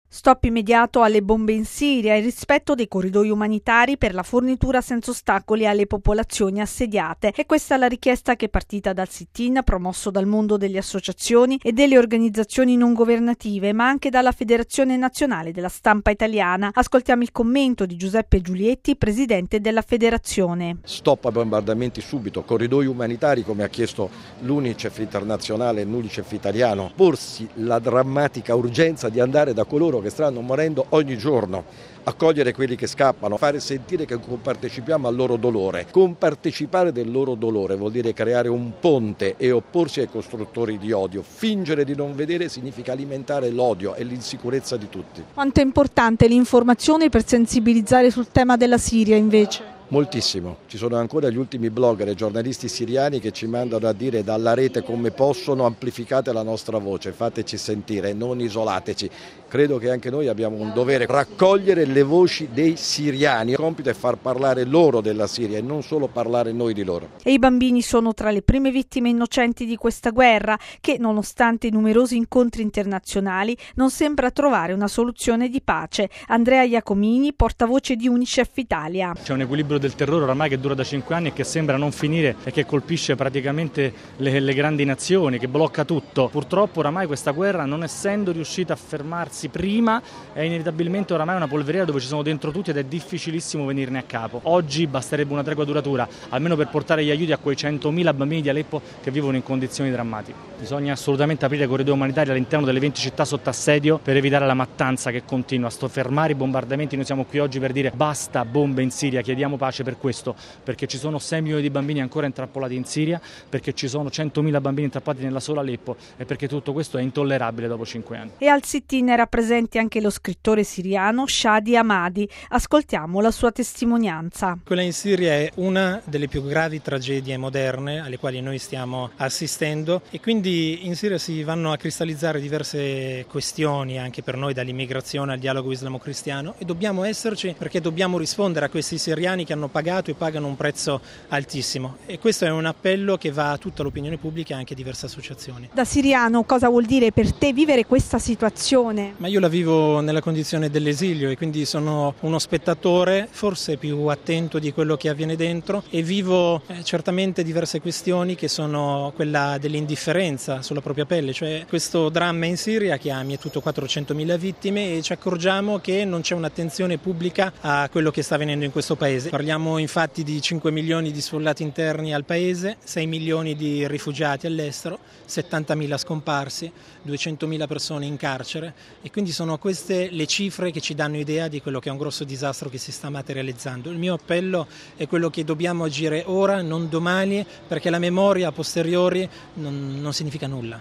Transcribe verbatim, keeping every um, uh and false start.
Stop immediato alle bombe in Siria e il rispetto dei corridoi umanitari per la fornitura senza ostacoli alle popolazioni assediate. È questa la richiesta che è partita dal sit-in promosso dal mondo delle associazioni e delle organizzazioni non governative, ma anche dalla Federazione Nazionale della Stampa Italiana. Ascoltiamo il commento di Giuseppe Giulietti, presidente della federazione. Stop ai bombardamenti subito, corridoi umanitari come ha chiesto l'Unicef internazionale e l'Unicef italiano, porsi la drammatica urgenza di andare da coloro che stanno morendo ogni giorno, accogliere quelli che scappano, fare sentire che compartecipiamo al loro dolore. Compartecipare del loro dolore vuol dire creare un ponte e opporsi ai costruttori di odio. Fingere di non vedere significa alimentare l'odio e l'insicurezza di tutti. Quanto è importante l'informazione per sensibilizzare sul tema della Siria invece? Moltissimo, ci sono ancora gli ultimi blogger e giornalisti siriani che ci mandano a dire dalla rete come possono: amplificate la nostra voce, fateci sentire, non isolateci. Credo che anche noi abbiamo un dovere, raccogliere le voci dei siriani. Il compito è far parlare loro della Siria e non solo parlare noi di loro. E i bambini sono tra le prime vittime innocenti di questa guerra che, nonostante i numerosi incontri internazionali, non sembra trovare una soluzione di pace. Andrea Iacomini, portavoce di Unicef Italia. C'è un equilibrio del terrore oramai che dura da cinque anni e che sembra non finire e che colpisce praticamente le, le grandi nazioni, che blocca tutto. Purtroppo oramai questa guerra, non essendo riuscita a fermarsi prima, è inevitabilmente oramai una polveriera dove ci sono dentro tutti ed è difficilissimo venirne a capo. Oggi basterebbe una tregua duratura, almeno per portare gli aiuti a quei centomila bambini di Aleppo che vivono in condizioni drammatiche. Bisogna assolutamente aprire corridoi umanitari all'interno delle venti città sotto assedio per evitare la mattanza che continua, sto fermare i bombardamenti. Noi siamo qui oggi per dire basta bombe in Siria, chiediamo pace per questo, perché ci sono sei milioni di bambini ancora intrappolati in Siria, perché ci sono centomila bambini intrappolati nella sola Aleppo e perché tutto questo è intollerabile dopo cinque anni. E al sit-in era presente anche lo scrittore siriano Shadi Hamadi. Ascoltiamo la sua testimonianza. Quella in Siria è una delle più gravi tragedie moderne alle quali noi stiamo assistendo e quindi in Siria si vanno a cristallizzare diverse questioni anche per noi, dall'immigrazione al dialogo islamo-cristiano, e dobbiamo esserci perché dobbiamo rispondere a questi siriani che hanno pagato e pagano un prezzo altissimo, e questo è un appello che va a tutta l'opinione pubblica e anche a diverse associazioni. Da siriano, cosa vuol dire per te vivere questa situazione? Ma io la vivo nella condizione dell'esilio e quindi sono uno spettatore forse più attento di quello che avviene dentro, e vivo eh, certamente diverse questioni che sono quella dell'indifferenza sulla propria pelle, cioè questo dramma in Siria che ha mietuto quattrocentomila vittime e ci accorgiamo che non c'è un'attenzione pubblica a quello che sta avvenendo in questo paese. Parliamo infatti di cinque milioni di sfollati interni al paese, sei milioni di rifugiati all'estero, settantamila scomparsi, duecentomila persone in carcere, e quindi sono queste le cifre che ci danno idea di quello che è un grosso disastro che si sta materializzando. Il mio appello è quello che dobbiamo agire ora, non domani, perché la memoria a posteriori non, non significa nulla.